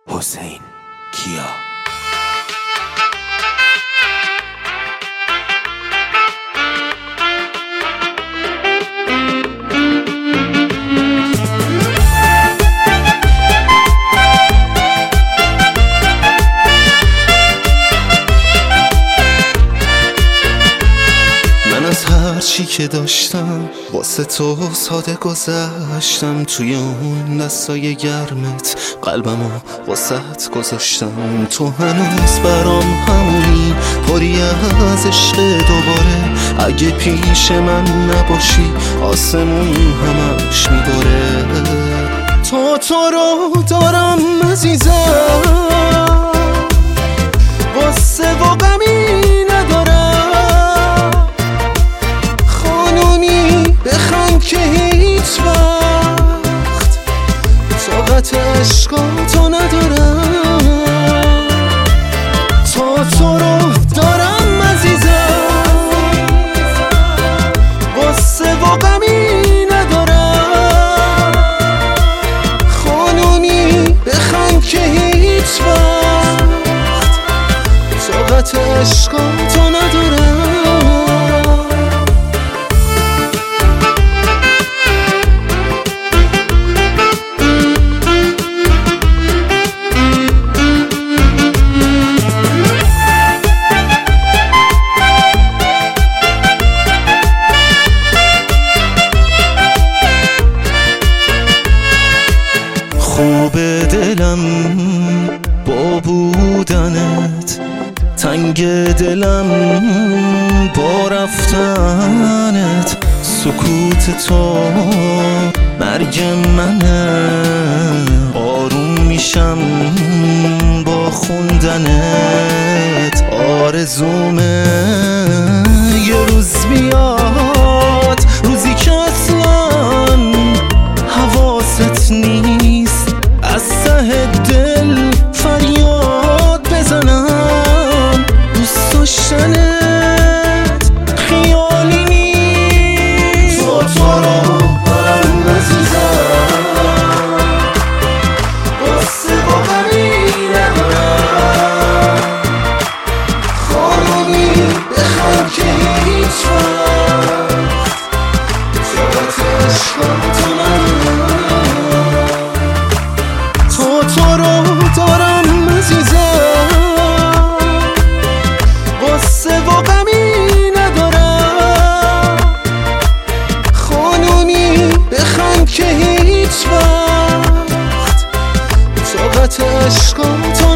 حسین کیا. چی که داشتم واسه تو ساده گذشتم، توی اون دستای گرمت قلبمو واسط گذاشتم. تو هنوز برام همونی، پری از عشق دوباره. اگه پیش من نباشی آسمون همش میباره. تو رو دارم عزیزم، واسه و غمی ندارم. خانونی بخند که هیچ وقت طاقت عشقاتو ندارم. تو رو دارم عزیزم، واسه و غمی ندارم. خانونی بخند که هیچ وقت طاقت عشقاتو ندارم. خوب دلم با بودنت، تنگ دلم با رفتنت. سکوت تو مرگ منه، آروم میشم با خوندنت. آرزومه یه روز بیاد، روزی که اصلا حواست نیست، از ته دل فریاد بزنم. دوست داشتنت خیالی نیست. تو رو دارم عزیزم، واسه با غمی ندارم. خانونی بخند که هیچ وقت طاقت عشقاتو ندارم. تو رو دارم عزیزم، واسه و غمی ندارم. خانونی بخند که هیچ وقت طاقت عشقاتو